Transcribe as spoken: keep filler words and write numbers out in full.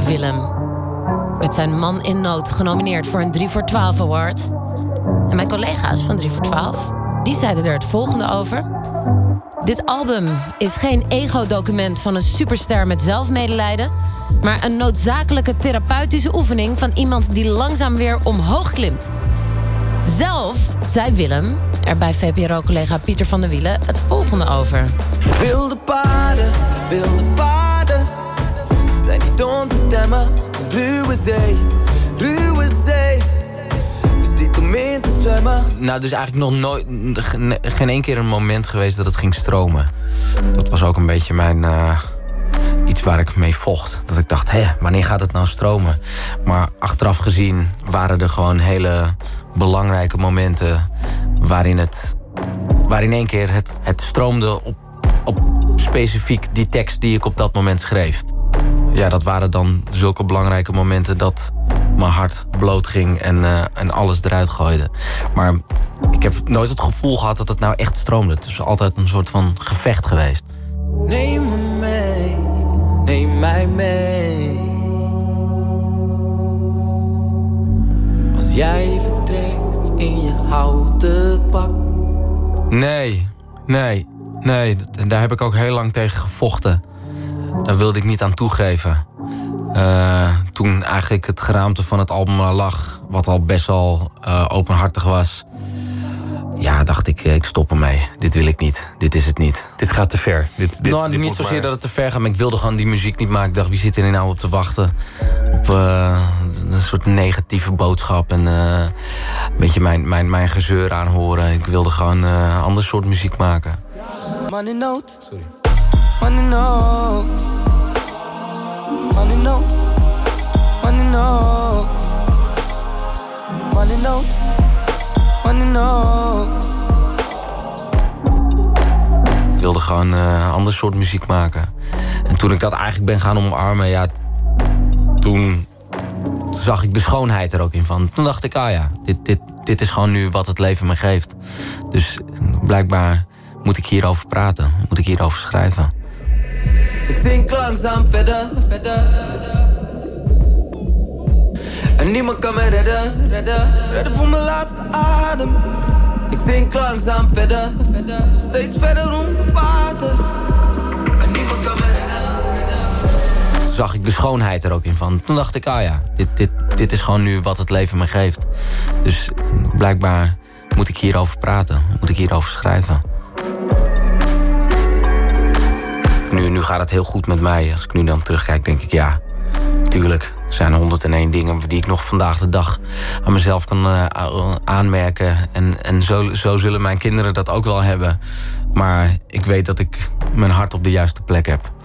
Willem. Met zijn Man in Nood genomineerd voor een drie voor twaalf award. En mijn collega's van drie voor twaalf, die zeiden er het volgende over. Dit album is geen ego-document van een superster met zelfmedelijden, maar een noodzakelijke therapeutische oefening van iemand die langzaam weer omhoog klimt. Zelf zei Willem er bij V P R O-collega Pieter van der Wielen het volgende over. Wilde paarden, wilde paarden, zijn niet om te temmen. Ruwe zee, ruwe zee, is niet om in te zwemmen. Nou, dus eigenlijk nog nooit, geen één keer een moment geweest dat het ging stromen. Dat was ook een beetje mijn, uh, iets waar ik mee vocht. Dat ik dacht, hé, wanneer gaat het nou stromen? Maar achteraf gezien waren er gewoon hele belangrijke momenten waarin het, waar in één keer het, het stroomde op, op specifiek die tekst die ik op dat moment schreef. Ja, dat waren dan zulke belangrijke momenten dat mijn hart bloot ging en, uh, en alles eruit gooide. Maar ik heb nooit het gevoel gehad dat het nou echt stroomde. Het is altijd een soort van gevecht geweest. Neem me mee, neem mij mee. Als jij vertrekt in je houten pak. Nee, nee, nee. Daar heb ik ook heel lang tegen gevochten. Daar wilde ik niet aan toegeven. Uh, toen eigenlijk het geraamte van het album lag, wat al best wel uh, openhartig was, ja, dacht ik, ik stop ermee. Dit wil ik niet. Dit is het niet. Dit gaat te ver. Dit, dit, nou, dit niet zozeer maar... dat het te ver gaat, maar ik wilde gewoon die muziek niet maken. Ik dacht, wie zit er nou op te wachten? Op uh, een soort negatieve boodschap en uh, een beetje mijn, mijn, mijn gezeur aanhoren. Ik wilde gewoon uh, een ander soort muziek maken. Man in nood. Sorry. Man in nood. Man in nood. Man in nood. Man in nood. Man in nood. Ik wilde gewoon uh, een ander soort muziek maken. En toen ik dat eigenlijk ben gaan omarmen, ja, toen zag ik de schoonheid er ook in van. Toen dacht ik, ah ja, dit, dit, dit is gewoon nu wat het leven me geeft. Dus blijkbaar moet ik hierover praten, moet ik hierover schrijven. Ik zink langzaam verder, verder. En niemand kan me redden, redden. Redden voor mijn laatste adem. Ik zink langzaam verder, verder. Steeds verder onder water. En niemand kan me redden, redden. Toen zag ik de schoonheid er ook in van. Toen dacht ik, ah ja, dit, dit, dit is gewoon nu wat het leven me geeft. Dus blijkbaar moet ik hierover praten, moet ik hierover schrijven. Nu, nu gaat het heel goed met mij. Als ik nu dan terugkijk, denk ik, ja, tuurlijk. Er zijn honderd en één dingen die ik nog vandaag de dag aan mezelf kan uh, aanmerken. En, en zo, zo zullen mijn kinderen dat ook wel hebben. Maar ik weet dat ik mijn hart op de juiste plek heb.